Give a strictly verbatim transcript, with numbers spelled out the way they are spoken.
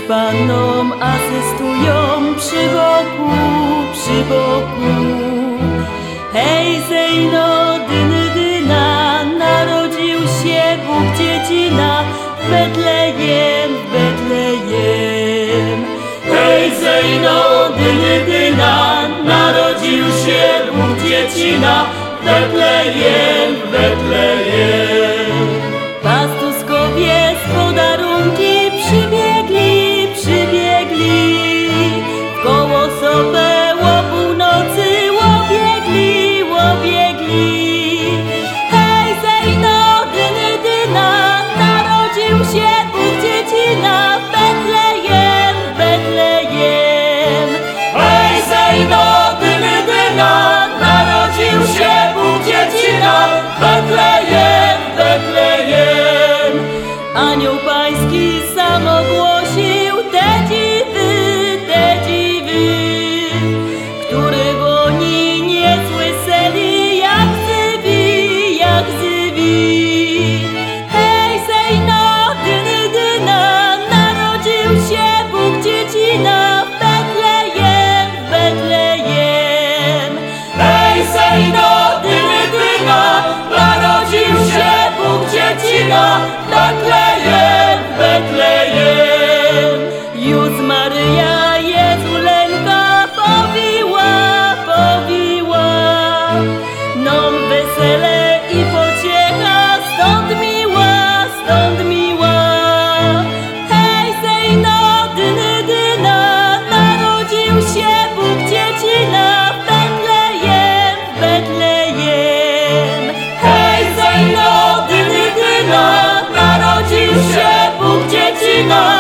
Pannom asystują przy boku, przy boku. Hej, zejno, dyny, dyna, narodził się Bóg dziecina w Betlejem, w Betlejem. Hej, zejno, dyny, dyna, narodził się Bóg dziecina w Betlejem, w Betlejem. Pastuszkowie z podarunki przybiegli, przybiegli. W koło sobie o północy łobiegli, łobiegli. Hej, zejno, dyny, dyna, narodził się Bóg dziecina w Betlejem, w Betlejem. Hej, zejno, dyny, dyna, narodził się Bóg dziecina w Betlejem, w Betlejem. Anioł pański sam ogłosił te dziwy, te dziwy, których oni nie słyszeli, jak zywi, jak zywi. Hej, zejno, dyny, dyna, narodził się Bóg dziecina w Betlejem, w Betlejem. Hej, zejno, dyny, dyna, narodził się Bóg dziecina w Betlejem, w Betlejem. Już Maryja Jezulenka powiła, powiła, nam wesele i pociecha stąd miła, stąd miła. Hej, zejno, dyny, dyna, narodził się Bóg dziecina w Betlejem, w Betlejem. Hej, zejno, dyny, dyna, narodził się Bóg dziecina